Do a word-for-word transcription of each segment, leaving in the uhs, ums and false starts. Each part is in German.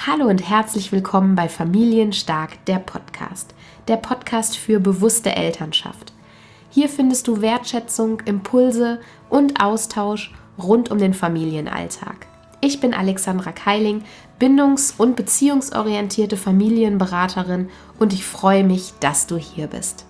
Hallo und herzlich willkommen bei Familienstark, der Podcast. Der Podcast für bewusste Elternschaft. Hier findest du Wertschätzung, Impulse und Austausch rund um den Familienalltag. Ich bin Alexandra Keiling, bindungs- und beziehungsorientierte Familienberaterin und ich freue mich, dass du hier bist.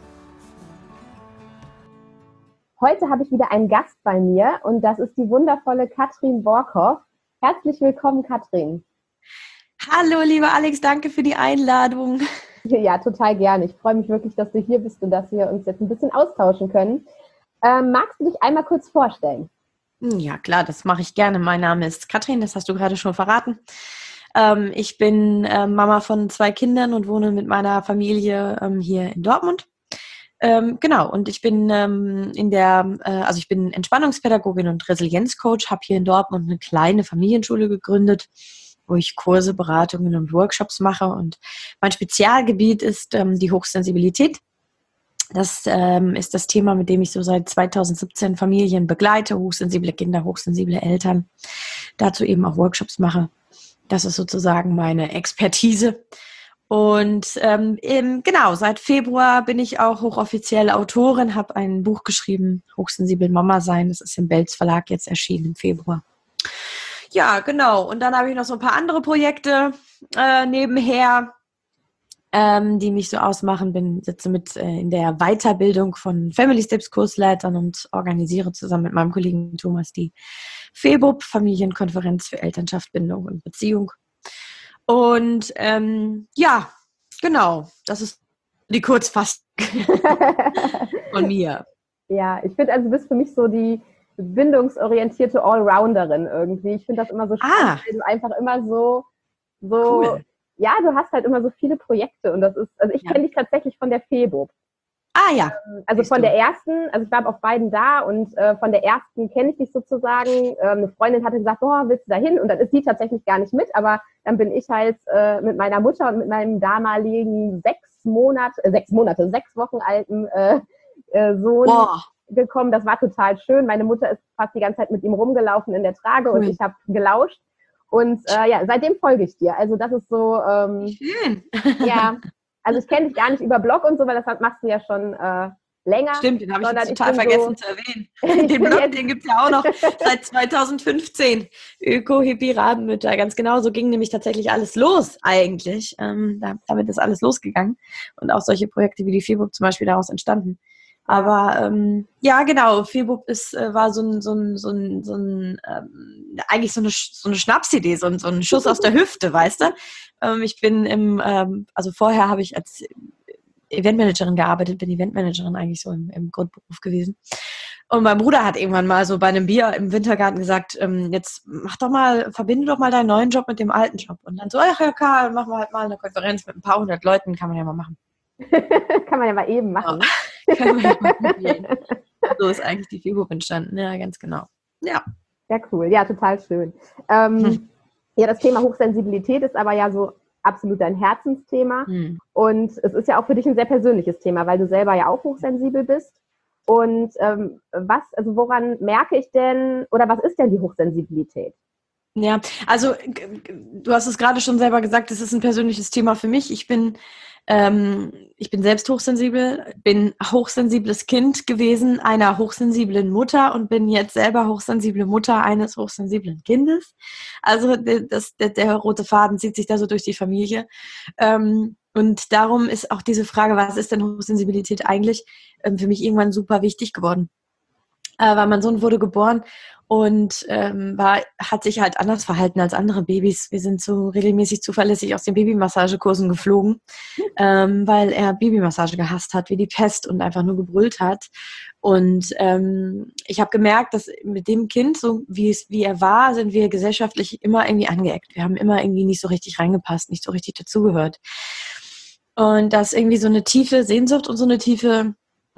Heute habe ich wieder einen Gast bei mir und das ist die wundervolle Katrin Borkhoff. Herzlich willkommen, Katrin. Hallo, lieber Alex, danke für die Einladung. Ja, total gerne. Ich freue mich wirklich, dass du hier bist und dass wir uns jetzt ein bisschen austauschen können. Ähm, magst du dich einmal kurz vorstellen? Ja, klar, das mache ich gerne. Mein Name ist Katrin, das hast du gerade schon verraten. Ähm, ich bin äh, Mama von zwei Kindern und wohne mit meiner Familie ähm, hier in Dortmund. Ähm, genau, und ich bin ähm, in der, äh, also ich bin Entspannungspädagogin und Resilienzcoach, habe hier in Dortmund eine kleine Familienschule gegründet, wo ich Kurse, Beratungen und Workshops mache. Und mein Spezialgebiet ist ähm, die Hochsensibilität. Das ähm, ist das Thema, mit dem ich so seit zweitausendsiebzehn Familien begleite, hochsensible Kinder, hochsensible Eltern, dazu eben auch Workshops mache. Das ist sozusagen meine Expertise. Und ähm, eben, genau, seit Februar bin ich auch hochoffiziell Autorin, habe ein Buch geschrieben, Hochsensibel Mama sein. Das ist im Belz Verlag jetzt erschienen im Februar. Ja, genau. Und dann habe ich noch so ein paar andere Projekte äh, nebenher, ähm, die mich so ausmachen. Bin sitze mit äh, in der Weiterbildung von Family Steps Kursleitern und organisiere zusammen mit meinem Kollegen Thomas die FEBUB, Familienkonferenz für Elternschaft, Bindung und Beziehung. Und ähm, ja, genau, das ist die Kurzfassung von mir. Ja, ich finde, also du bist für mich so die bindungsorientierte Allrounderin irgendwie. Ich finde das immer so spannend, Ah, weil du einfach immer so, so, cool. ja, du hast halt immer so viele Projekte und das ist, also ich Ja. kenne dich tatsächlich von der FEBUB. Ah ja, Also siehst von du. der ersten, also ich war auf beiden da und äh, von der ersten kenne ich dich sozusagen. Ähm, eine Freundin hatte gesagt, boah, willst du da hin? Und dann ist sie tatsächlich gar nicht mit, aber dann bin ich halt äh, mit meiner Mutter und mit meinem damaligen sechs Monate, äh, sechs Monate, sechs Wochen alten äh, äh, Sohn Boah, gekommen. Das war total schön. Meine Mutter ist fast die ganze Zeit mit ihm rumgelaufen in der Trage und cool. ich habe gelauscht. Und äh, ja, seitdem folge ich dir. Also das ist so, ähm, Schön. ja, also ich kenne dich gar nicht über Blog und so, weil das machst du ja schon äh, länger. Stimmt, den habe ich jetzt Sondern ich total bin vergessen so, zu erwähnen. ich Den bin Blog, jetzt, den gibt es ja auch noch seit zweitausendfünfzehn. Öko-Hippie-Rabenmütter, ganz genau. So ging nämlich tatsächlich alles los eigentlich. Ähm, da, damit ist alles losgegangen. Und auch solche Projekte wie die FEBUB zum Beispiel daraus entstanden. Aber ähm, ja, genau, FEBUB ist, äh, war so ein, so ein, so ein, so ein ähm, eigentlich so eine, so eine Schnapsidee, so ein, so ein Schuss aus der Hüfte, weißt du? Ähm, ich bin im, ähm, also vorher habe ich als Eventmanagerin gearbeitet, bin Eventmanagerin eigentlich so im, im Grundberuf gewesen. Und mein Bruder hat irgendwann mal so bei einem Bier im Wintergarten gesagt, ähm, jetzt mach doch mal, verbinde doch mal deinen neuen Job mit dem alten Job. Und dann so, ach ja, Karl, machen wir halt mal eine Konferenz mit ein paar hundert Leuten, kann man ja mal machen. kann man ja mal eben machen. Ja, kann man ja mal probieren. So ist eigentlich die FEBUB entstanden, ja, ganz genau. Ja. Ja, cool. Ja, total schön. Ähm, Hm. Ja, das Thema Hochsensibilität ist aber ja so absolut dein Herzensthema. Hm. Und es ist ja auch für dich ein sehr persönliches Thema, weil du selber ja auch hochsensibel bist. Und ähm, was, also woran merke ich denn, oder was ist denn die Hochsensibilität? Ja, also g- g- du hast es gerade schon selber gesagt, es ist ein persönliches Thema für mich. Ich bin, ähm, ich bin selbst hochsensibel, bin hochsensibles Kind gewesen einer hochsensiblen Mutter und bin jetzt selber hochsensible Mutter eines hochsensiblen Kindes. Also der, das, der, der rote Faden zieht sich da so durch die Familie. Ähm, und darum ist auch diese Frage, was ist denn Hochsensibilität eigentlich, ähm, für mich irgendwann super wichtig geworden. Äh, weil mein Sohn wurde geboren und ähm, war, hat sich halt anders verhalten als andere Babys. Wir sind so regelmäßig zuverlässig aus den Babymassagekursen geflogen, ähm, weil er Babymassage gehasst hat, wie die Pest und einfach nur gebrüllt hat. Und ähm, ich habe gemerkt, dass mit dem Kind, so wie es wie er war, sind wir gesellschaftlich immer irgendwie angeeckt. Wir haben immer irgendwie nicht so richtig reingepasst, nicht so richtig dazugehört. Und da ist irgendwie so eine tiefe Sehnsucht und so eine tiefe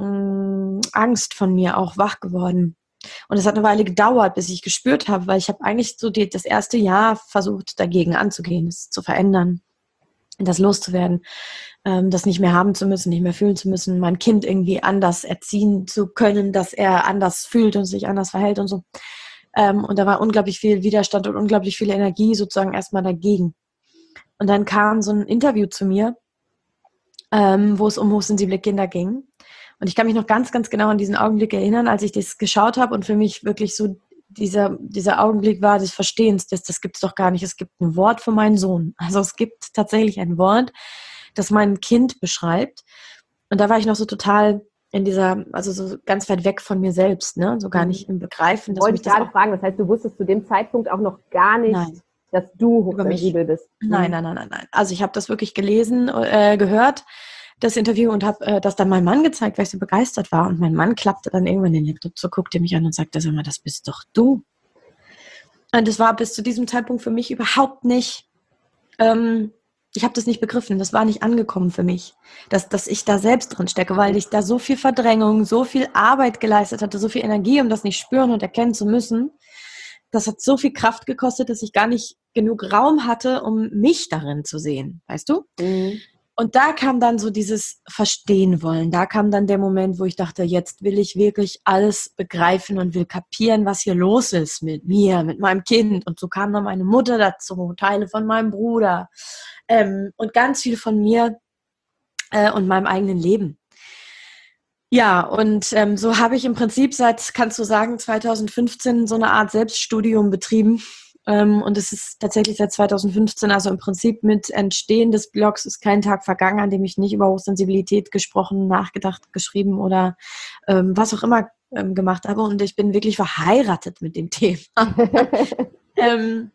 mh, Angst von mir auch wach geworden. Und es hat eine Weile gedauert, bis ich gespürt habe, weil ich habe eigentlich so die, das erste Jahr versucht, dagegen anzugehen, es zu verändern, das loszuwerden, ähm, das nicht mehr haben zu müssen, nicht mehr fühlen zu müssen, mein Kind irgendwie anders erziehen zu können, dass er anders fühlt und sich anders verhält und so. Ähm, und da war unglaublich viel Widerstand und unglaublich viel Energie sozusagen erstmal dagegen. Und dann kam so ein Interview zu mir, ähm, wo es um hochsensible Kinder ging. Und ich kann mich noch ganz, ganz genau an diesen Augenblick erinnern, als ich das geschaut habe und für mich wirklich so dieser, dieser Augenblick war des Verstehens, das, das gibt es doch gar nicht. Es gibt ein Wort für meinen Sohn. Also es gibt tatsächlich ein Wort, das mein Kind beschreibt. Und da war ich noch so total in dieser, also so ganz weit weg von mir selbst, ne? So gar nicht im Begreifen. Wollte ich gerade fragen, das heißt, du wusstest zu dem Zeitpunkt auch noch gar nicht, Nein. dass du hochsensibel bist. Nein, nein, nein, nein, nein. Also ich habe das wirklich gelesen, äh, gehört, das Interview, und habe äh, das dann meinem Mann gezeigt, weil ich so begeistert war. Und mein Mann klappte dann irgendwann den Laptop zu, guckte mich an und sagte, sag mal, das bist doch du. Und das war bis zu diesem Zeitpunkt für mich überhaupt nicht, ähm, ich habe das nicht begriffen, das war nicht angekommen für mich, dass, dass ich da selbst drin stecke, weil ich da so viel Verdrängung, so viel Arbeit geleistet hatte, so viel Energie, um das nicht spüren und erkennen zu müssen. Das hat so viel Kraft gekostet, dass ich gar nicht genug Raum hatte, um mich darin zu sehen, weißt du? Mhm. Und da kam dann so dieses Verstehen wollen. Da kam dann der Moment, wo ich dachte, jetzt will ich wirklich alles begreifen und will kapieren, was hier los ist mit mir, mit meinem Kind. Und so kam dann meine Mutter dazu, Teile von meinem Bruder ähm, und ganz viel von mir äh, und meinem eigenen Leben. Ja, und ähm, so habe ich im Prinzip seit, kannst du sagen, zwanzig fünfzehn so eine Art Selbststudium betrieben. Ähm, und es ist tatsächlich seit zwanzig fünfzehn, also im Prinzip mit Entstehen des Blogs ist kein Tag vergangen, an dem ich nicht über Hochsensibilität gesprochen, nachgedacht, geschrieben oder ähm, was auch immer ähm, gemacht habe. Und ich bin wirklich verheiratet mit dem Thema. ähm,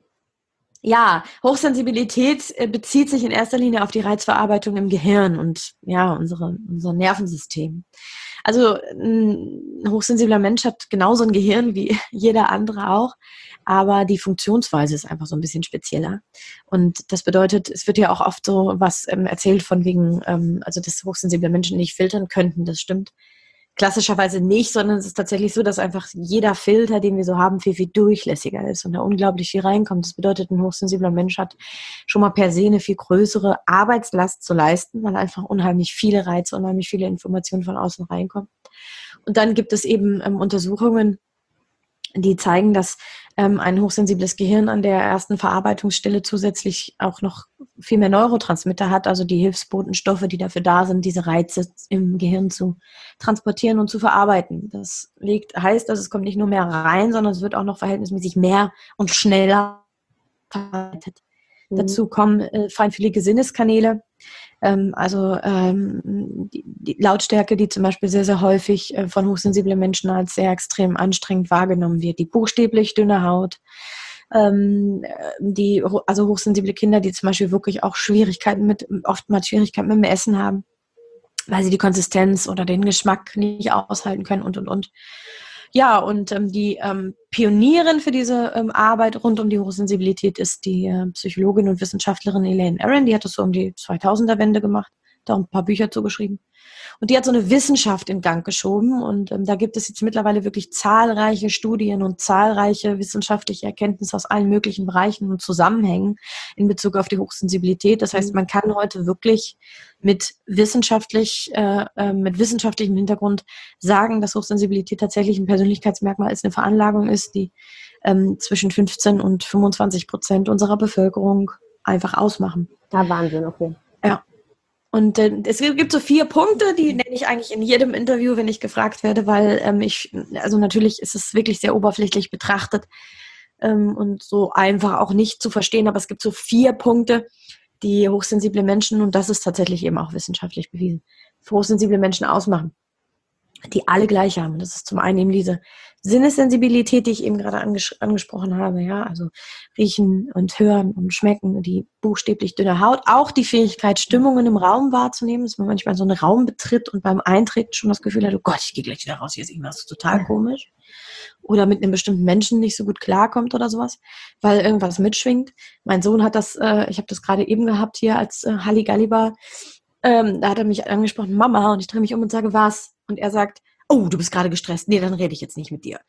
ja, Hochsensibilität äh, bezieht sich in erster Linie auf die Reizverarbeitung im Gehirn und ja, unsere, unser Nervensystem. Also ein hochsensibler Mensch hat genauso ein Gehirn wie jeder andere auch, aber die Funktionsweise ist einfach so ein bisschen spezieller. Und das bedeutet, es wird ja auch oft so was ähm, erzählt von wegen, ähm, also dass hochsensible Menschen nicht filtern könnten, das stimmt klassischerweise nicht, sondern es ist tatsächlich so, dass einfach jeder Filter, den wir so haben, viel, viel durchlässiger ist und da unglaublich viel reinkommt. Das bedeutet, ein hochsensibler Mensch hat schon mal per se eine viel größere Arbeitslast zu leisten, weil einfach unheimlich viele Reize, unheimlich viele Informationen von außen reinkommen. Und dann gibt es eben ähm, Untersuchungen, die zeigen, dass ähm, ein hochsensibles Gehirn an der ersten Verarbeitungsstelle zusätzlich auch noch viel mehr Neurotransmitter hat, also die Hilfsbotenstoffe, die dafür da sind, diese Reize im Gehirn zu transportieren und zu verarbeiten. Das liegt, heißt, dass es kommt nicht nur mehr rein, sondern es wird auch noch verhältnismäßig mehr und schneller verarbeitet. Mhm. Dazu kommen äh, feinfühlige Sinneskanäle, ähm, also ähm, die, die Lautstärke, die zum Beispiel sehr, sehr häufig äh, von hochsensiblen Menschen als sehr extrem anstrengend wahrgenommen wird. Die buchstäblich dünne Haut, ähm, die, also hochsensible Kinder, die zum Beispiel wirklich auch Schwierigkeiten mit, oftmals Schwierigkeiten mit dem Essen haben, weil sie die Konsistenz oder den Geschmack nicht aushalten können und, und, und. Ja, und ähm, die ähm, Pionierin für diese ähm, Arbeit rund um die Hochsensibilität ist die äh, Psychologin und Wissenschaftlerin Elaine Aron. Die hat das so um die zweitausender-Wende gemacht, da auch ein paar Bücher zugeschrieben. Und die hat so eine Wissenschaft in Gang geschoben und ähm, da gibt es jetzt mittlerweile wirklich zahlreiche Studien und zahlreiche wissenschaftliche Erkenntnisse aus allen möglichen Bereichen und Zusammenhängen in Bezug auf die Hochsensibilität. Das heißt, man kann heute wirklich mit wissenschaftlich, äh, äh, mit wissenschaftlichem Hintergrund sagen, dass Hochsensibilität tatsächlich ein Persönlichkeitsmerkmal ist, eine Veranlagung ist, die ähm, zwischen fünfzehn und fünfundzwanzig Prozent unserer Bevölkerung einfach ausmachen. Ja, Wahnsinn, okay. Ja. Und äh, es gibt so vier Punkte, die nenne ich eigentlich in jedem Interview, wenn ich gefragt werde, weil ähm, ich, also natürlich ist es wirklich sehr oberflächlich betrachtet ähm, und so einfach auch nicht zu verstehen, aber es gibt so vier Punkte, die hochsensible Menschen, und das ist tatsächlich eben auch wissenschaftlich bewiesen, für hochsensible Menschen ausmachen, die alle gleich haben. Das ist zum einen eben diese Sinnessensibilität, die ich eben gerade anges- angesprochen habe, ja, also riechen und hören und schmecken, die buchstäblich dünne Haut, auch die Fähigkeit, Stimmungen im Raum wahrzunehmen, dass man manchmal so einen Raum betritt und beim Eintreten schon das Gefühl hat, oh Gott, ich gehe gleich wieder raus, hier ist irgendwas total komisch. Oder mit einem bestimmten Menschen nicht so gut klarkommt oder sowas, weil irgendwas mitschwingt. Mein Sohn hat das, äh, ich habe das gerade eben gehabt hier als äh, Halligalli war, ähm, da hat er mich angesprochen, Mama, und ich drehe mich um und sage, was? Und er sagt, oh, du bist gerade gestresst, nee, dann rede ich jetzt nicht mit dir.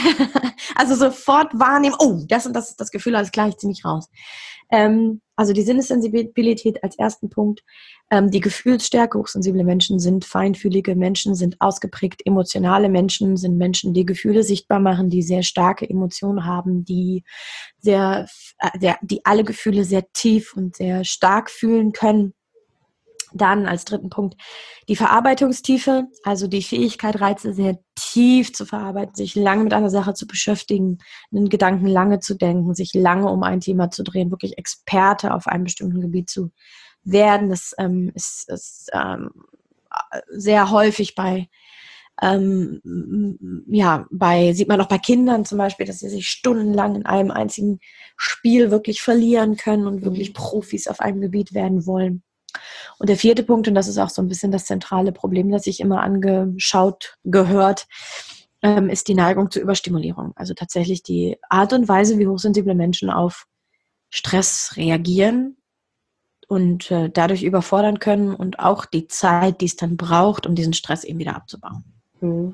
Also sofort wahrnehmen, oh, das und das ist das Gefühl, alles klar, ich ziehe mich raus. Ähm, also die Sinnessensibilität als ersten Punkt, ähm, die Gefühlsstärke, hochsensible Menschen sind feinfühlige Menschen, sind ausgeprägt emotionale Menschen, sind Menschen, die Gefühle sichtbar machen, die sehr starke Emotionen haben, die sehr, äh, der, die alle Gefühle sehr tief und sehr stark fühlen können. Dann als dritten Punkt die Verarbeitungstiefe, also die Fähigkeit, Reize sehr tief zu verarbeiten, sich lange mit einer Sache zu beschäftigen, einen Gedanken lange zu denken, sich lange um ein Thema zu drehen, wirklich Experte auf einem bestimmten Gebiet zu werden. Das ähm, ist, ist ähm, sehr häufig bei, ähm, ja, bei, sieht man auch bei Kindern zum Beispiel, dass sie sich stundenlang in einem einzigen Spiel wirklich verlieren können und wirklich Profis auf einem Gebiet werden wollen. Und der vierte Punkt, und das ist auch so ein bisschen das zentrale Problem, das ich immer angeschaut, gehört, ähm, ist die Neigung zur Überstimulierung. Also tatsächlich die Art und Weise, wie hochsensible Menschen auf Stress reagieren und äh, dadurch überfordern können und auch die Zeit, die es dann braucht, um diesen Stress eben wieder abzubauen. Mhm.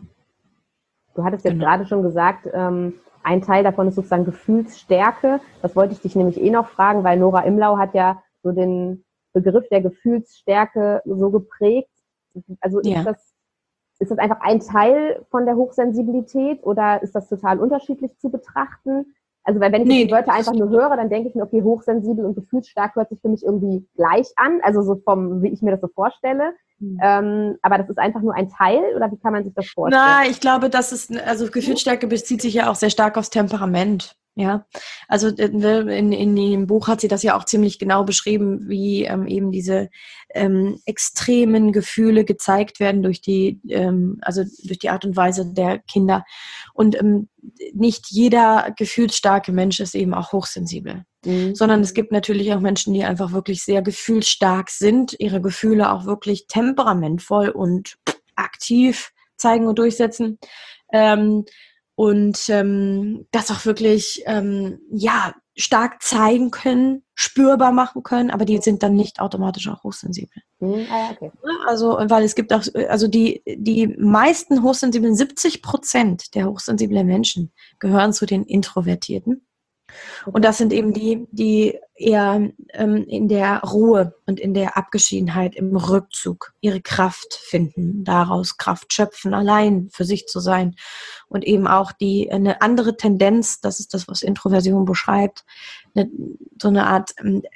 Du hattest jetzt Genau. gerade schon gesagt, ähm, ein Teil davon ist sozusagen Gefühlsstärke. Das wollte ich dich nämlich eh noch fragen, weil Nora Imlau hat ja so den Begriff der Gefühlsstärke so geprägt. Also ist, Ja. das, ist das einfach ein Teil von der Hochsensibilität oder ist das total unterschiedlich zu betrachten? Also weil wenn ich Nee, die Wörter das einfach nur höre, dann denke ich mir, okay, hochsensibel und gefühlsstark hört sich für mich irgendwie gleich an, also so vom, wie ich mir das so vorstelle. Mhm. Ähm, aber das ist einfach nur ein Teil oder wie kann man sich das vorstellen? Na, ich glaube, das ist, also Gefühlsstärke bezieht sich ja auch sehr stark aufs Temperament. Ja, also in, in dem Buch hat sie das ja auch ziemlich genau beschrieben, wie ähm, eben diese ähm, extremen Gefühle gezeigt werden durch die, ähm, also durch die Art und Weise der Kinder. Und ähm, nicht jeder gefühlsstarke Mensch ist eben auch hochsensibel, mhm. sondern es gibt natürlich auch Menschen, die einfach wirklich sehr gefühlsstark sind, ihre Gefühle auch wirklich temperamentvoll und aktiv zeigen und durchsetzen. Ähm, Und ähm, das auch wirklich ähm, ja stark zeigen können, spürbar machen können, aber die sind dann nicht automatisch auch hochsensibel. Mhm. Ah, ja, okay. Also, weil es gibt auch, also die, die meisten hochsensiblen, siebzig Prozent der hochsensiblen Menschen gehören zu den Introvertierten. Und das sind eben die, die eher ähm, in der Ruhe und in der Abgeschiedenheit, im Rückzug ihre Kraft finden, daraus Kraft schöpfen, allein für sich zu sein. Und eben auch die eine andere Tendenz, das ist das, was Introversion beschreibt, eine, so eine Art,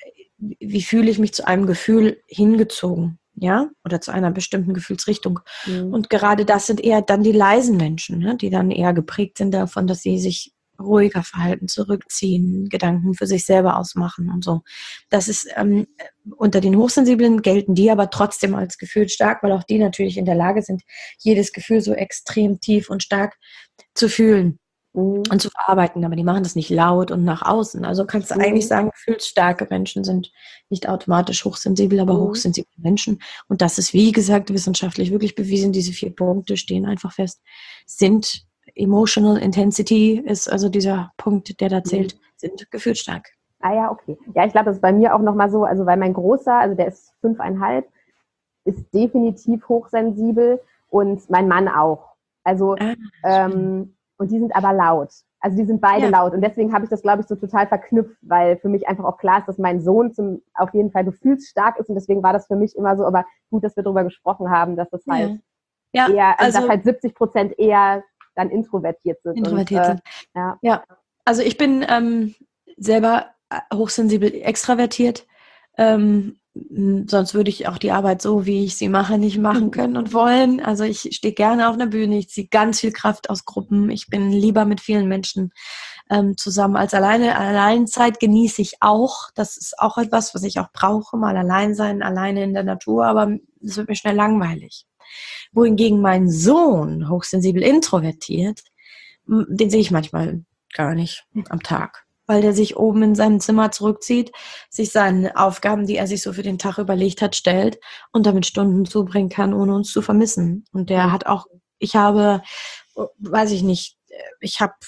wie fühle ich mich zu einem Gefühl hingezogen, ja, oder zu einer bestimmten Gefühlsrichtung. Mhm. Und gerade das sind eher dann die leisen Menschen, ne, die dann eher geprägt sind davon, dass sie sich ruhiger verhalten, zurückziehen, Gedanken für sich selber ausmachen und so. Das ist ähm, unter den Hochsensiblen gelten die aber trotzdem als gefühlsstark, weil auch die natürlich in der Lage sind, jedes Gefühl so extrem tief und stark zu fühlen mhm. und zu verarbeiten. Aber die machen das nicht laut und nach außen. Also kannst du mhm. eigentlich sagen, gefühlsstarke Menschen sind nicht automatisch hochsensibel, aber mhm. hochsensible Menschen. Und das ist, wie gesagt, wissenschaftlich wirklich bewiesen. Diese vier Punkte stehen einfach fest, sind Emotional Intensity ist also dieser Punkt, der da zählt, sind gefühlsstark. Ah ja, okay. Ja, ich glaube, das ist bei mir auch nochmal so, also weil mein Großer, also der ist fünfeinhalb, ist definitiv hochsensibel und mein Mann auch. Also, ah, ähm, und die sind aber laut. Also die sind beide ja. laut und deswegen habe ich das, glaube ich, so total verknüpft, weil für mich einfach auch klar ist, dass mein Sohn zum, auf jeden Fall gefühlsstark ist und deswegen war das für mich immer so, aber gut, dass wir darüber gesprochen haben, dass das halt ja. Ja, eher, also, also dass halt siebzig Prozent eher dann introvertiert sind. Introvertiert und, äh, sind. Ja. ja, also ich bin ähm, selber hochsensibel extravertiert. Ähm, sonst würde ich auch die Arbeit so, wie ich sie mache, nicht machen können und wollen. Also ich stehe gerne auf einer Bühne, ich ziehe ganz viel Kraft aus Gruppen. Ich bin lieber mit vielen Menschen ähm, zusammen als alleine. Alleinzeit genieße ich auch. Das ist auch etwas, was ich auch brauche, mal allein sein, alleine in der Natur, aber es wird mir schnell langweilig. Wohingegen mein Sohn, hochsensibel introvertiert, den sehe ich manchmal gar nicht am Tag, weil der sich oben in seinem Zimmer zurückzieht, sich seine Aufgaben, die er sich so für den Tag überlegt hat, stellt und damit Stunden zubringen kann, ohne uns zu vermissen. Und der hat auch, ich habe, weiß ich nicht, ich habe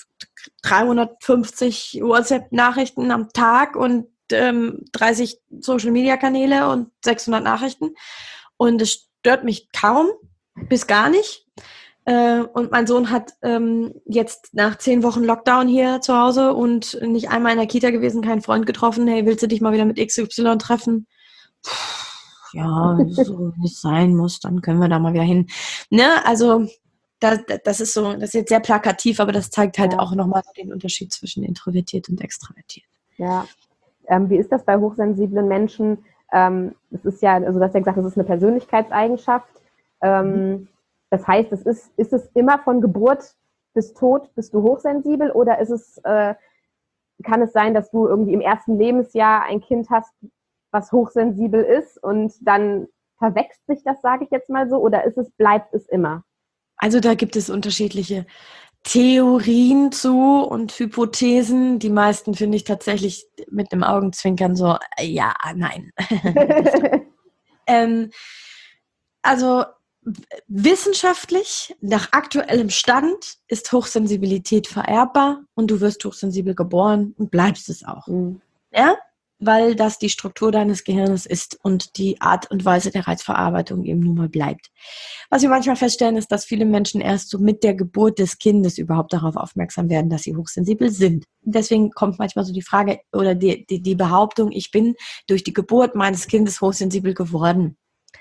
dreihundertfünfzig WhatsApp-Nachrichten am Tag und ähm, dreißig Social-Media-Kanäle und sechshundert Nachrichten und es stört mich kaum, bis gar nicht. Äh, und mein Sohn hat ähm, jetzt nach zehn Wochen Lockdown hier zu Hause und nicht einmal in der Kita gewesen, keinen Freund getroffen. Hey, willst du dich mal wieder mit X Y treffen? Puh, ja, wenn es so nicht sein muss, dann können wir da mal wieder hin. Ne, also das, das ist so, das ist jetzt sehr plakativ, aber das zeigt halt Ja. auch nochmal den Unterschied zwischen introvertiert und extravertiert. Ja. Ähm, wie ist das bei hochsensiblen Menschen? Ähm, das ist ja, also du hast ja gesagt, das ist eine Persönlichkeitseigenschaft. Ähm, mhm. Das heißt, es ist, ist es immer von Geburt bis Tod bist du hochsensibel oder ist es, äh, kann es sein, dass du irgendwie im ersten Lebensjahr ein Kind hast, was hochsensibel ist und dann verwechselt sich das, sage ich jetzt mal so, oder ist es, bleibt es immer? Also da gibt es unterschiedliche Theorien zu und Hypothesen. Die meisten finde ich tatsächlich mit einem Augenzwinkern so, äh, ja, nein. ähm, also wissenschaftlich, nach aktuellem Stand, ist Hochsensibilität vererbbar und du wirst hochsensibel geboren und bleibst es auch. Mhm. Ja? Weil das die Struktur deines Gehirnes ist und die Art und Weise der Reizverarbeitung eben nun mal bleibt. Was wir manchmal feststellen, ist, dass viele Menschen erst so mit der Geburt des Kindes überhaupt darauf aufmerksam werden, dass sie hochsensibel sind. Deswegen kommt manchmal so die Frage oder die, die, die Behauptung, ich bin durch die Geburt meines Kindes hochsensibel geworden.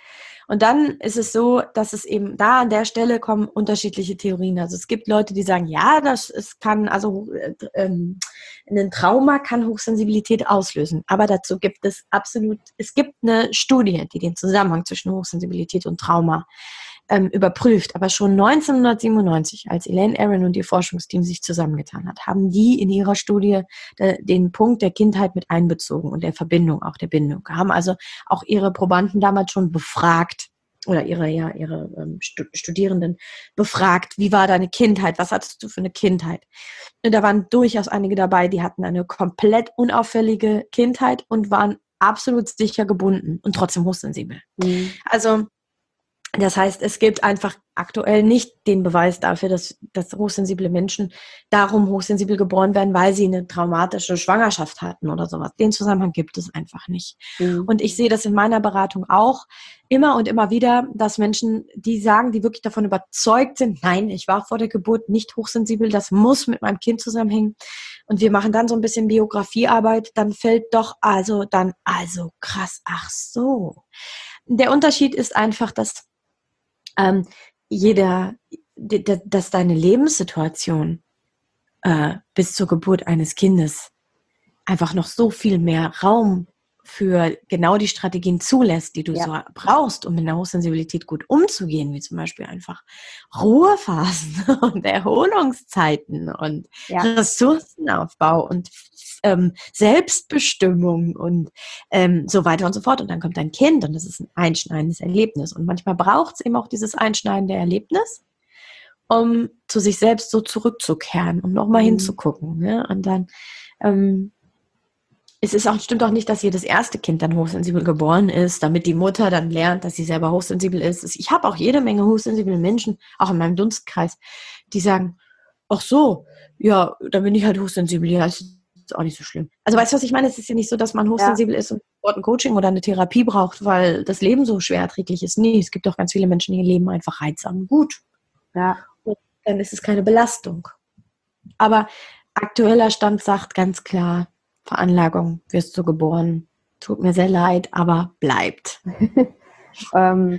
Und dann ist es so, dass es eben da an der Stelle kommen unterschiedliche Theorien. Also es gibt Leute, die sagen, ja, das es kann, also äh, ähm, ein Trauma kann Hochsensibilität auslösen. Aber dazu gibt es absolut, es gibt eine Studie, die den Zusammenhang zwischen Hochsensibilität und Trauma ähm, überprüft. Aber schon neunzehnhundertsiebenundneunzig, als Elaine Aron und ihr Forschungsteam sich zusammengetan hat, haben die in ihrer Studie de, den Punkt der Kindheit mit einbezogen und der Verbindung, auch der Bindung. Haben also auch ihre Probanden damals schon befragt oder ihre, ja, ihre ähm, Studierenden befragt, wie war deine Kindheit, was hattest du für eine Kindheit? Und da waren durchaus einige dabei, die hatten eine komplett unauffällige Kindheit und waren absolut sicher gebunden und trotzdem hochsensibel. Mhm. Also das heißt, es gibt einfach aktuell nicht den Beweis dafür, dass, dass hochsensible Menschen darum hochsensibel geboren werden, weil sie eine traumatische Schwangerschaft hatten oder sowas. Den Zusammenhang gibt es einfach nicht. Mhm. Und ich sehe das in meiner Beratung auch immer und immer wieder, dass Menschen, die sagen, die wirklich davon überzeugt sind, nein, ich war vor der Geburt nicht hochsensibel, das muss mit meinem Kind zusammenhängen. Und wir machen dann so ein bisschen Biografiearbeit, dann fällt doch also dann, also krass, ach so. Der Unterschied ist einfach, dass Ähm, jeder, d- dass deine Lebenssituation äh, bis zur Geburt eines Kindes einfach noch so viel mehr Raum für genau die Strategien zulässt, die du ja. so brauchst, um mit der Hochsensibilität gut umzugehen, wie zum Beispiel einfach Ruhephasen und Erholungszeiten und ja. Ressourcenaufbau und ähm, Selbstbestimmung und ähm, so weiter und so fort. Und dann kommt dein Kind und das ist ein einschneidendes Erlebnis. Und manchmal braucht es eben auch dieses einschneidende Erlebnis, um zu sich selbst so zurückzukehren, um nochmal mhm. hinzugucken. Ne? Und dann ähm, es ist auch, stimmt auch nicht, dass jedes erste Kind dann hochsensibel geboren ist, damit die Mutter dann lernt, dass sie selber hochsensibel ist. Ich habe auch jede Menge hochsensible Menschen, auch in meinem Dunstkreis, die sagen, ach so, ja, dann bin ich halt hochsensibel, ja, das ist auch nicht so schlimm. Also weißt du, was ich meine? Es ist ja nicht so, dass man hochsensibel ja. ist und ein Coaching oder eine Therapie braucht, weil das Leben so schwer erträglich ist. Nee, es gibt auch ganz viele Menschen, die leben einfach reizsam gut. Ja. Und dann ist es keine Belastung. Aber aktueller Stand sagt ganz klar, Veranlagung, wirst du geboren. Tut mir sehr leid, aber bleibt. ähm,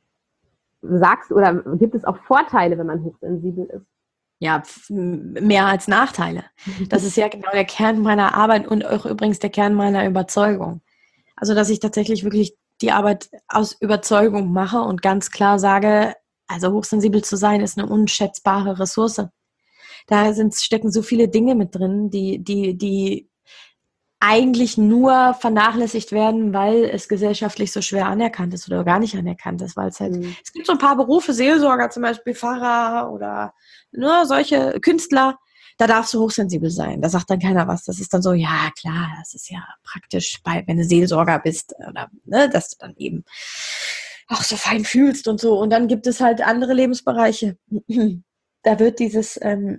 sagst oder gibt es auch Vorteile, wenn man hochsensibel ist? Ja, mehr als Nachteile. Das ist ja genau der Kern meiner Arbeit und auch übrigens der Kern meiner Überzeugung. Also, dass ich tatsächlich wirklich die Arbeit aus Überzeugung mache und ganz klar sage, also hochsensibel zu sein ist eine unschätzbare Ressource. Da sind, stecken so viele Dinge mit drin, die, die, die eigentlich nur vernachlässigt werden, weil es gesellschaftlich so schwer anerkannt ist oder gar nicht anerkannt ist, weil es halt, mhm. es gibt so ein paar Berufe, Seelsorger zum Beispiel, Pfarrer oder nur solche Künstler, da darfst du hochsensibel sein. Da sagt dann keiner was. Das ist dann so, ja klar, das ist ja praktisch, bei, wenn du Seelsorger bist oder ne, dass du dann eben auch so fein fühlst und so. Und dann gibt es halt andere Lebensbereiche. Da wird dieses ähm,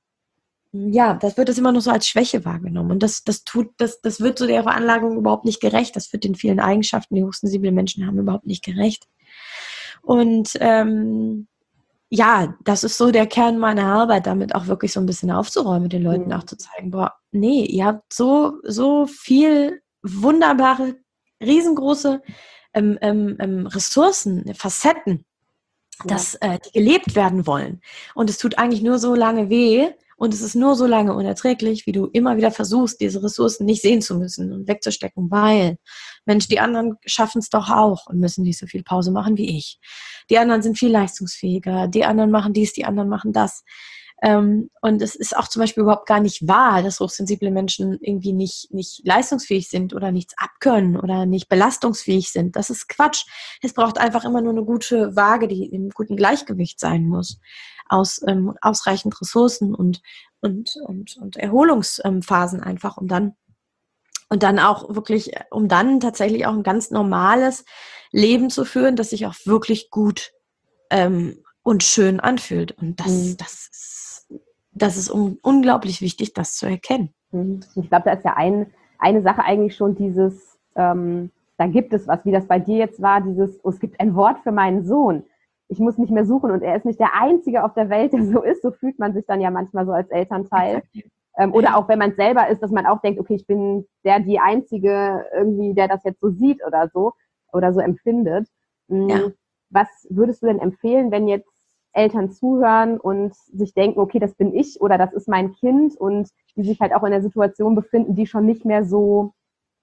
Ja, das wird das immer noch so als Schwäche wahrgenommen. Und das, das tut, das, das wird so der Veranlagung überhaupt nicht gerecht. Das wird den vielen Eigenschaften, die hochsensible Menschen haben, überhaupt nicht gerecht. Und ähm, ja, das ist so der Kern meiner Arbeit, damit auch wirklich so ein bisschen aufzuräumen, den Leuten Mhm. auch zu zeigen, boah, nee, ihr habt so, so viel wunderbare, riesengroße ähm, ähm, ähm, Ressourcen, Facetten, Ja. dass äh, die gelebt werden wollen. Und es tut eigentlich nur so lange weh und es ist nur so lange unerträglich, wie du immer wieder versuchst, diese Ressourcen nicht sehen zu müssen und wegzustecken, weil, Mensch, die anderen schaffen es doch auch und müssen nicht so viel Pause machen wie ich. Die anderen sind viel leistungsfähiger, die anderen machen dies, die anderen machen das. Ähm, und es ist auch zum Beispiel überhaupt gar nicht wahr, dass hochsensible Menschen irgendwie nicht, nicht leistungsfähig sind oder nichts abkönnen oder nicht belastungsfähig sind. Das ist Quatsch. Es braucht einfach immer nur eine gute Waage, die im guten Gleichgewicht sein muss, aus ähm, ausreichend Ressourcen und, und, und, und Erholungsphasen einfach, um dann und dann auch wirklich, um dann tatsächlich auch ein ganz normales Leben zu führen, das sich auch wirklich gut ähm, und schön anfühlt. Und das, Mhm. das ist, das ist un unglaublich wichtig, das zu erkennen. Mhm. Ich glaube, da ist ja ein, eine Sache eigentlich schon dieses, ähm, da gibt es was, wie das bei dir jetzt war, dieses, oh, es gibt ein Wort für meinen Sohn. Ich muss nicht mehr suchen und er ist nicht der Einzige auf der Welt, der so ist. So fühlt man sich dann ja manchmal so als Elternteil. Ähm, oder auch wenn man es selber ist, dass man auch denkt, okay, ich bin der, die Einzige irgendwie, der das jetzt so sieht oder so oder so empfindet. Ja. Was würdest du denn empfehlen, wenn jetzt Eltern zuhören und sich denken, okay, das bin ich oder das ist mein Kind und die sich halt auch in der Situation befinden, die schon nicht mehr so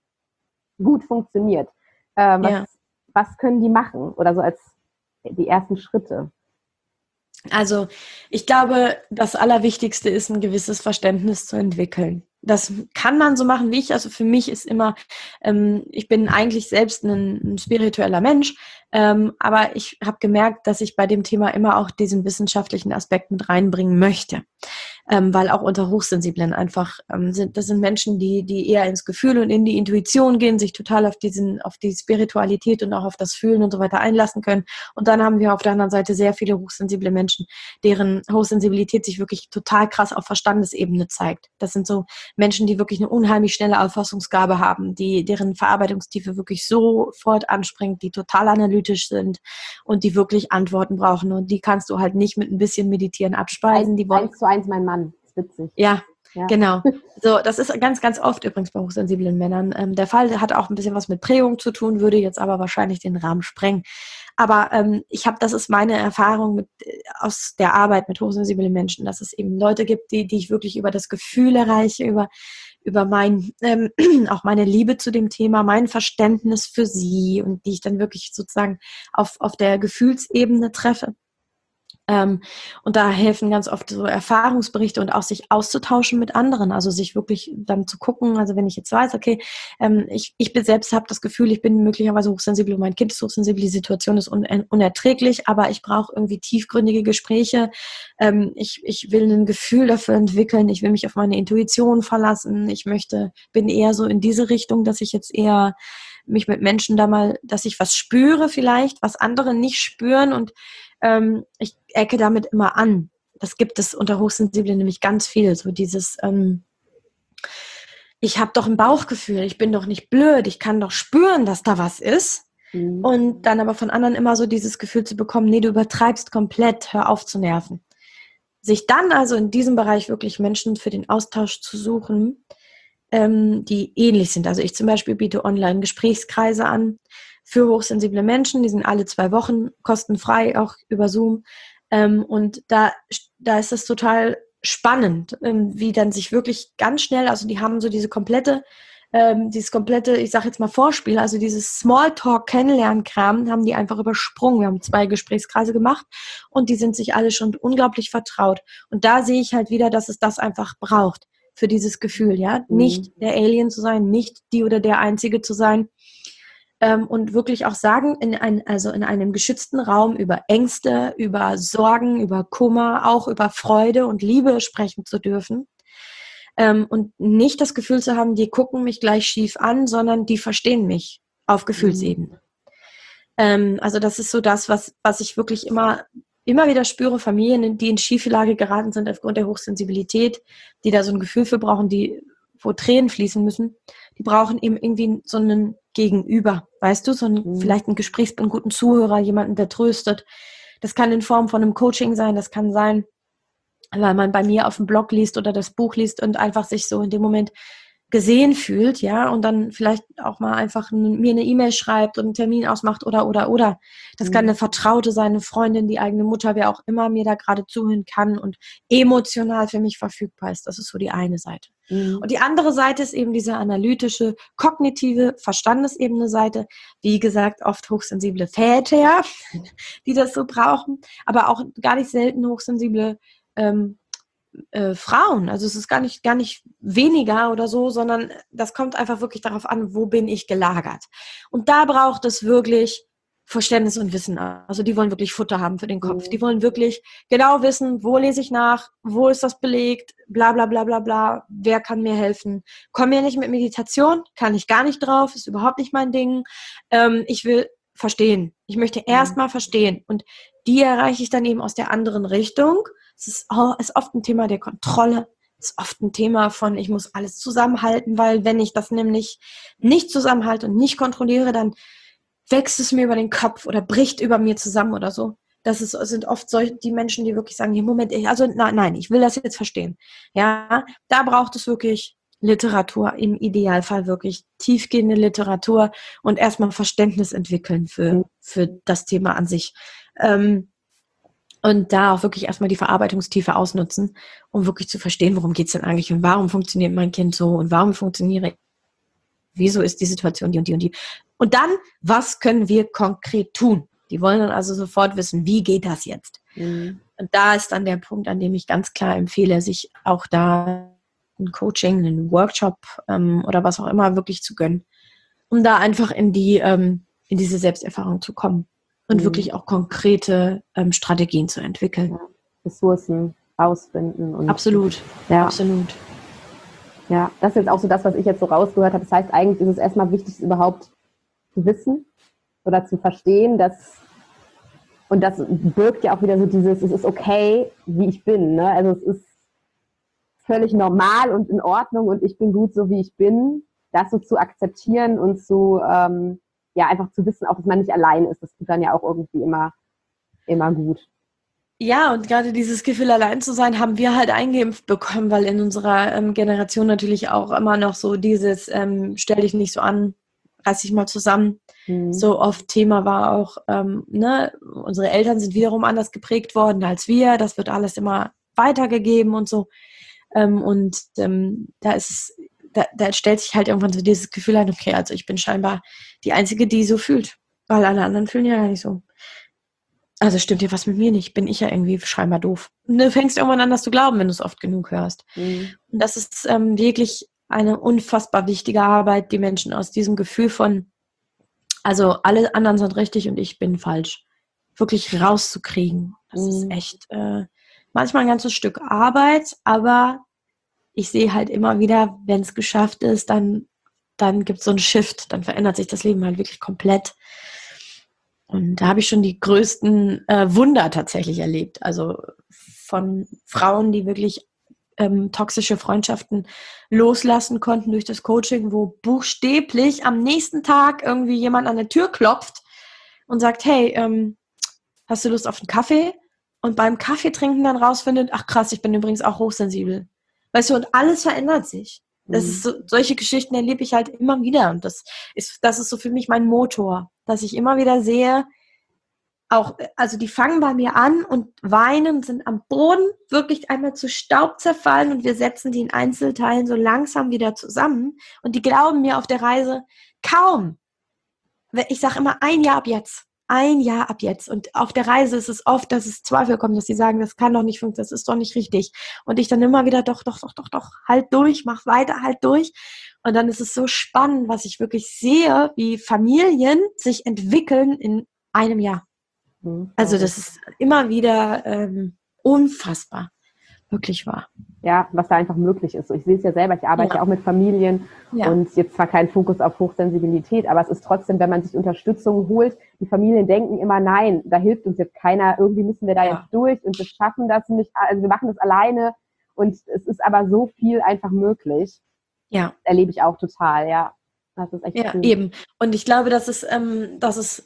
gut funktioniert. Äh, was, Ja. was können die machen oder so als die ersten Schritte? Also ich glaube, das Allerwichtigste ist, ein gewisses Verständnis zu entwickeln. Das kann man so machen wie ich. Also für mich ist immer, ähm, ich bin eigentlich selbst ein, ein spiritueller Mensch, ähm, aber ich habe gemerkt, dass ich bei dem Thema immer auch diesen wissenschaftlichen Aspekt mit reinbringen möchte. Ähm, weil auch unter Hochsensiblen einfach ähm, sind, das sind Menschen, die, die eher ins Gefühl und in die Intuition gehen, sich total auf diesen, auf die Spiritualität und auch auf das Fühlen und so weiter einlassen können. Und dann haben wir auf der anderen Seite sehr viele hochsensible Menschen, deren Hochsensibilität sich wirklich total krass auf Verstandesebene zeigt. Das sind so Menschen, die wirklich eine unheimlich schnelle Auffassungsgabe haben, die, deren Verarbeitungstiefe wirklich sofort anspringt, die total analytisch sind und die wirklich Antworten brauchen. Und die kannst du halt nicht mit ein bisschen Meditieren abspeisen. Eins, Die wollen eins zu eins mein Mann. Das ist witzig. ja, Ja. genau. So, das ist ganz, ganz oft übrigens bei hochsensiblen Männern. Ähm, der Fall hat auch ein bisschen was mit Prägung zu tun, würde jetzt aber wahrscheinlich den Rahmen sprengen. Aber ähm, ich habe, das ist meine Erfahrung mit, äh, aus der Arbeit mit hochsensiblen Menschen, dass es eben Leute gibt, die, die ich wirklich über das Gefühl erreiche, über über mein, ähm, auch meine Liebe zu dem Thema, mein Verständnis für sie und die ich dann wirklich sozusagen auf, auf der Gefühlsebene treffe. Ähm, und da helfen ganz oft so Erfahrungsberichte und auch sich auszutauschen mit anderen, also sich wirklich dann zu gucken, also wenn ich jetzt weiß, okay, ähm, ich, ich bin selbst habe das Gefühl, ich bin möglicherweise hochsensibel und mein Kind ist hochsensibel, die Situation ist un unerträglich, aber ich brauche irgendwie tiefgründige Gespräche, ähm, ich, ich will ein Gefühl dafür entwickeln, ich will mich auf meine Intuition verlassen, ich möchte, bin eher so in diese Richtung, dass ich jetzt eher mich mit Menschen da mal, dass ich was spüre vielleicht, was andere nicht spüren und ähm, ich ecke damit immer an. Das gibt es unter Hochsensiblen nämlich ganz viel. So dieses, ähm, ich habe doch ein Bauchgefühl, ich bin doch nicht blöd, ich kann doch spüren, dass da was ist. Mhm. Und dann aber von anderen immer so dieses Gefühl zu bekommen, nee, du übertreibst komplett, hör auf zu nerven. Sich dann also in diesem Bereich wirklich Menschen für den Austausch zu suchen, ähm, die ähnlich sind. Also ich zum Beispiel biete online Gesprächskreise an für hochsensible Menschen, die sind alle zwei Wochen kostenfrei, auch über Zoom. Ähm, und da, da ist es total spannend, ähm, wie dann sich wirklich ganz schnell, also die haben so diese komplette, ähm, dieses komplette, ich sage jetzt mal Vorspiel, also dieses Smalltalk-Kennenlernkram haben die einfach übersprungen. Wir haben zwei Gesprächskreise gemacht und die sind sich alle schon unglaublich vertraut. Und da sehe ich halt wieder, dass es das einfach braucht für dieses Gefühl, ja, Mhm. nicht der Alien zu sein, nicht die oder der Einzige zu sein, ähm, und wirklich auch sagen, in ein, also in einem geschützten Raum über Ängste, über Sorgen, über Kummer, auch über Freude und Liebe sprechen zu dürfen, ähm, und nicht das Gefühl zu haben, die gucken mich gleich schief an, sondern die verstehen mich auf Gefühlsebene. Ähm, also das ist so das, was, was ich wirklich immer immer wieder spüre, Familien, die in Schieflage geraten sind aufgrund der Hochsensibilität, die da so ein Gefühl für brauchen, die, wo Tränen fließen müssen, die brauchen eben irgendwie so einen Gegenüber, weißt du, so einen, Mhm. vielleicht einen Gesprächs-, einen guten Zuhörer, jemanden, der tröstet, Das kann in Form von einem Coaching sein, das kann sein, weil man bei mir auf dem Blog liest oder das Buch liest und einfach sich so in dem Moment gesehen fühlt, ja, und dann vielleicht auch mal einfach n- mir eine E-Mail schreibt und einen Termin ausmacht oder, oder, oder. Das kann eine Vertraute sein, eine Freundin, die eigene Mutter, wer auch immer mir da gerade zuhören kann und emotional für mich verfügbar ist. Das ist so die eine Seite. Mhm. Und die andere Seite ist eben diese analytische, kognitive, Verstandesebene Seite. Wie gesagt, oft hochsensible Väter, die das so brauchen, aber auch gar nicht selten hochsensible ähm, äh, Frauen. Also es ist gar nicht, gar nicht weniger oder so, sondern das kommt einfach wirklich darauf an, wo bin ich gelagert. Und da braucht es wirklich Verständnis und Wissen. Also die wollen wirklich Futter haben für den Kopf. Mhm. Die wollen wirklich genau wissen, wo lese ich nach, wo ist das belegt, bla bla bla bla bla, wer kann mir helfen. Komm mir nicht mit Meditation, kann ich gar nicht drauf, ist überhaupt nicht mein Ding. Ähm, ich will verstehen. Ich möchte erst mal verstehen. Und die erreiche ich dann eben aus der anderen Richtung. Es ist, oh, ist oft ein Thema der Kontrolle. Es ist oft ein Thema von, ich muss alles zusammenhalten, weil wenn ich das nämlich nicht zusammenhalte und nicht kontrolliere, dann wächst es mir über den Kopf oder bricht über mir zusammen oder so. Das ist, sind oft solche, die Menschen, die wirklich sagen, hier, Moment, ich, also nein, nein, ich will das jetzt verstehen. Ja, da braucht es wirklich Literatur, im Idealfall wirklich tiefgehende Literatur und erstmal Verständnis entwickeln für, für das Thema an sich. Ähm, und da auch wirklich erstmal die Verarbeitungstiefe ausnutzen, um wirklich zu verstehen, worum geht es denn eigentlich und warum funktioniert mein Kind so und warum funktioniere ich, wieso ist die Situation die und die und die. Und dann, was können wir konkret tun? Die wollen dann also sofort wissen, wie geht das jetzt? Mhm. Und da ist dann der Punkt, an dem ich ganz klar empfehle, sich auch da ein Coaching, einen Workshop ähm, oder was auch immer wirklich zu gönnen, um da einfach in die ähm, in diese Selbsterfahrung zu kommen und Mhm. wirklich auch konkrete ähm, Strategien zu entwickeln. Ja. Ressourcen rausfinden. Und Absolut, ja. absolut. Ja, das ist jetzt auch so das, was ich jetzt so rausgehört habe. Das heißt, eigentlich ist es erstmal wichtig, es überhaupt zu wissen oder zu verstehen, dass, und das birgt ja auch wieder so dieses, es ist okay, wie ich bin, ne? Also es ist völlig normal und in Ordnung und ich bin gut so, wie ich bin. Das so zu akzeptieren und zu, ähm, ja, einfach zu wissen, auch dass man nicht allein ist. Das tut dann ja auch irgendwie immer, immer gut. Ja, und gerade dieses Gefühl, allein zu sein, haben wir halt eingeimpft bekommen, weil in unserer ähm, Generation natürlich auch immer noch so dieses ähm, stell dich nicht so an, reiß dich mal zusammen. Mhm. So oft Thema war auch, ähm, ne, unsere Eltern sind wiederum anders geprägt worden als wir. Das wird alles immer weitergegeben und so. Ähm, und ähm, da ist es, da, da stellt sich halt irgendwann so dieses Gefühl ein, okay, also ich bin scheinbar die Einzige, die so fühlt, weil alle anderen fühlen ja gar nicht so. Also stimmt ja was mit mir nicht, bin ich ja irgendwie scheinbar doof. Und du fängst irgendwann an, das zu glauben, wenn du es oft genug hörst. Mhm. Und das ist ähm, wirklich eine unfassbar wichtige Arbeit, die Menschen aus diesem Gefühl von, also alle anderen sind richtig und ich bin falsch, wirklich rauszukriegen. Das Mhm. ist echt äh, manchmal ein ganzes Stück Arbeit, aber ich sehe halt immer wieder, wenn es geschafft ist, dann, dann gibt es so einen Shift, dann verändert sich das Leben halt wirklich komplett. Und da habe ich schon die größten äh, Wunder tatsächlich erlebt. Also von Frauen, die wirklich ähm, toxische Freundschaften loslassen konnten durch das Coaching, wo buchstäblich am nächsten Tag irgendwie jemand an der Tür klopft und sagt, hey, ähm, hast du Lust auf einen Kaffee? Und beim Kaffeetrinken dann rausfindet, ach krass, ich bin übrigens auch hochsensibel. Weißt du, und alles verändert sich. Das ist so, solche Geschichten erlebe ich halt immer wieder. Und das ist, das ist so für mich mein Motor, dass ich immer wieder sehe, auch, also die fangen bei mir an und weinen, sind am Boden wirklich einmal zu Staub zerfallen und wir setzen die in Einzelteilen so langsam wieder zusammen. Und die glauben mir auf der Reise kaum. Ich sage immer ein Jahr ab jetzt. Ein Jahr ab jetzt. Und auf der Reise ist es oft, dass es Zweifel kommen, dass sie sagen, das kann doch nicht funktionieren, das ist doch nicht richtig. Und ich dann immer wieder, doch, doch, doch, doch, doch, halt durch, mach weiter, halt durch. Und dann ist es so spannend, was ich wirklich sehe, wie Familien sich entwickeln in einem Jahr. Mhm. Also das ist immer wieder ähm, unfassbar. Wirklich wahr. Ja, was da einfach möglich ist. So, ich sehe es ja selber, ich arbeite ja, ja auch mit Familien ja. und jetzt zwar kein Fokus auf Hochsensibilität, aber es ist trotzdem, wenn man sich Unterstützung holt, die Familien denken immer, nein, da hilft uns jetzt keiner, irgendwie müssen wir da ja. jetzt durch und wir schaffen das nicht, also wir machen das alleine und es ist aber so viel einfach möglich. Ja. Erlebe ich auch total, ja. Das ist echt ja, cool. Eben. Und ich glaube, dass es, ähm, dass es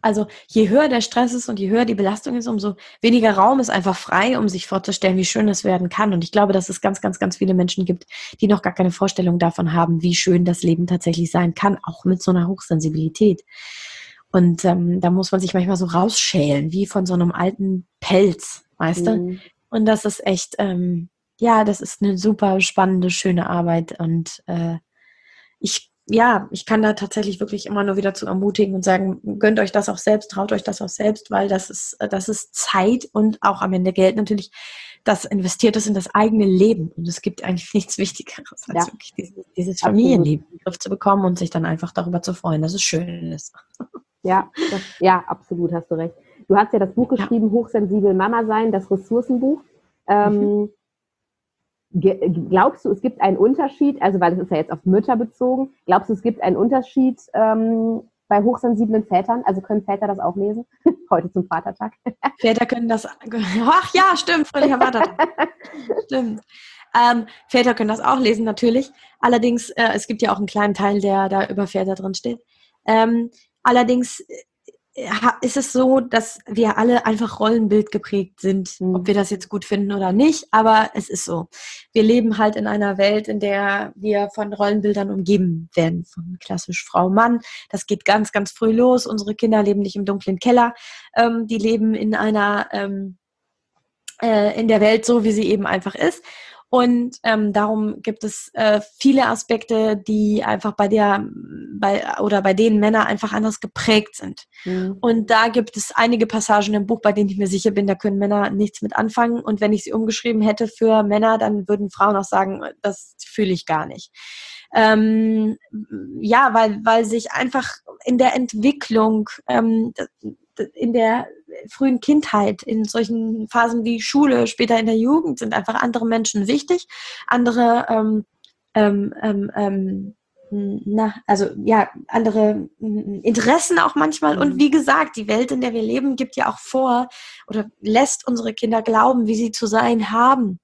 Also je höher der Stress ist und je höher die Belastung ist, umso weniger Raum ist einfach frei, um sich vorzustellen, wie schön es werden kann. Und ich glaube, dass es ganz, ganz, ganz viele Menschen gibt, die noch gar keine Vorstellung davon haben, wie schön das Leben tatsächlich sein kann, auch mit so einer Hochsensibilität. Und ähm, da muss man sich manchmal so rausschälen, wie von so einem alten Pelz, weißt du? Mhm. Und das ist echt, ähm, ja, das ist eine super spannende, schöne Arbeit. Und äh, ich ja, ich kann da tatsächlich wirklich immer nur wieder zu ermutigen und sagen, gönnt euch das auch selbst, traut euch das auch selbst, weil das ist, das ist Zeit und auch am Ende Geld natürlich, das investiert ist in das eigene Leben. Und es gibt eigentlich nichts Wichtigeres, als Ja. wirklich dieses, dieses Absolut. Familienleben in den Griff zu bekommen und sich dann einfach darüber zu freuen, dass es schön ist. Ja, das, ja, absolut, hast du recht. Du hast ja das Buch geschrieben, ja. Hochsensibel Mama sein, das Ressourcenbuch. Ähm, mhm. Glaubst du, es gibt einen Unterschied, also weil das ist ja jetzt auf Mütter bezogen, glaubst du, es gibt einen Unterschied ähm, bei hochsensiblen Vätern? Also können Väter das auch lesen? Heute zum Vatertag. Väter können das, ach ja, stimmt, fröhlicher Vatertag. Stimmt. Ähm, Väter können das auch lesen, natürlich. Allerdings, äh, es gibt ja auch einen kleinen Teil, der da über Väter drin steht. Ähm, allerdings ist es so, dass wir alle einfach Rollenbild geprägt sind, mhm. ob wir das jetzt gut finden oder nicht, aber es ist so. Wir leben halt in einer Welt, in der wir von Rollenbildern umgeben werden, von klassisch Frau, Mann. Das geht ganz, ganz früh los. Unsere Kinder leben nicht im dunklen Keller. Ähm, die leben in einer, ähm, äh, in der Welt so, wie sie eben einfach ist. Und ähm, darum gibt es äh, viele Aspekte, die einfach bei der bei oder bei denen Männer einfach anders geprägt sind. Mhm. Und da gibt es einige Passagen im Buch, bei denen ich mir sicher bin, da können Männer nichts mit anfangen. Und wenn ich sie umgeschrieben hätte für Männer, dann würden Frauen auch sagen, das fühle ich gar nicht. Ähm, ja, weil weil sich einfach in der Entwicklung, ähm, in der frühen Kindheit, in solchen Phasen wie Schule, später in der Jugend, sind einfach andere Menschen wichtig, andere, ähm, ähm, ähm, na, also ja, andere Interessen auch manchmal. Und wie gesagt, die Welt, in der wir leben, gibt ja auch vor oder lässt unsere Kinder glauben, wie sie zu sein haben.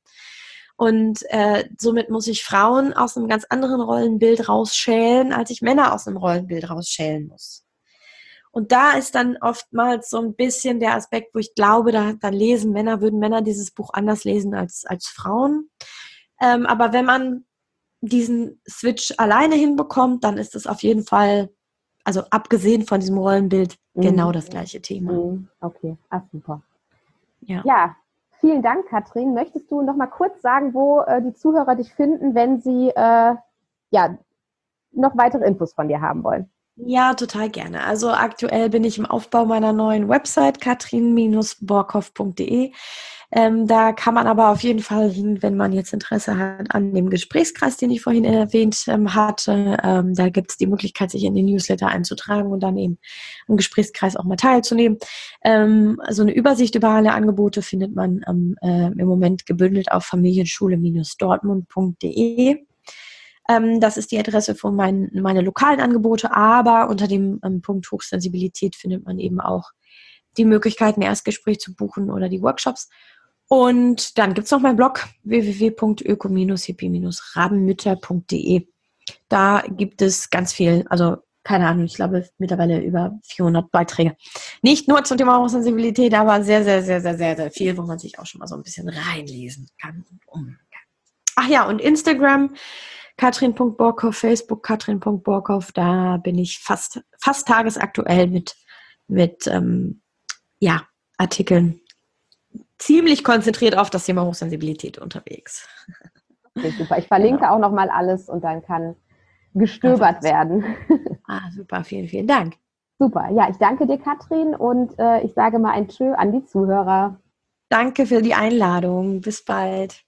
Und äh, somit muss ich Frauen aus einem ganz anderen Rollenbild rausschälen, als ich Männer aus einem Rollenbild rausschälen muss. Und da ist dann oftmals so ein bisschen der Aspekt, wo ich glaube, da, da lesen Männer, würden Männer dieses Buch anders lesen als, als Frauen. Ähm, aber wenn man diesen Switch alleine hinbekommt, dann ist es auf jeden Fall, also abgesehen von diesem Rollenbild, mhm. genau das gleiche Thema. Mhm. Okay, ah, super. Ja. ja, vielen Dank, Katrin. Möchtest du noch mal kurz sagen, wo äh, die Zuhörer dich finden, wenn sie äh, ja, noch weitere Infos von dir haben wollen? Ja, total gerne. Also aktuell bin ich im Aufbau meiner neuen Website katrin Bindestrich borkhoff punkt de. Ähm, da kann man aber auf jeden Fall hin, wenn man jetzt Interesse hat an dem Gesprächskreis, den ich vorhin erwähnt ähm, hatte. Ähm, da gibt es die Möglichkeit, sich in den Newsletter einzutragen und dann eben im Gesprächskreis auch mal teilzunehmen. Ähm, also eine Übersicht über alle Angebote findet man ähm, äh, im Moment gebündelt auf familienschule Dortmund punkt de. Das ist die Adresse von meinen, meine lokalen Angebote, aber unter dem ähm, Punkt Hochsensibilität findet man eben auch die Möglichkeit, ein Erstgespräch zu buchen oder die Workshops. Und dann gibt es noch meinen Blog w w w punkt öko hippie rabenmütter punkt de. Da gibt es ganz viel, also keine Ahnung, ich glaube mittlerweile über vierhundert Beiträge. Nicht nur zum Thema Hochsensibilität, aber sehr, sehr, sehr, sehr, sehr, sehr viel, wo man sich auch schon mal so ein bisschen reinlesen kann. Ach ja, und Instagram, katrin punkt borkhoff, Facebook katrin punkt borkhoff, da bin ich fast, fast tagesaktuell mit, mit ähm, ja, Artikeln ziemlich konzentriert auf das Thema Hochsensibilität unterwegs. Okay, super. Ich verlinke genau. auch nochmal alles und dann kann gestöbert werden. Ah, super. Vielen, vielen Dank. Super. Ja, ich danke dir, Katrin, und äh, ich sage mal ein Tschö an die Zuhörer. Danke für die Einladung. Bis bald.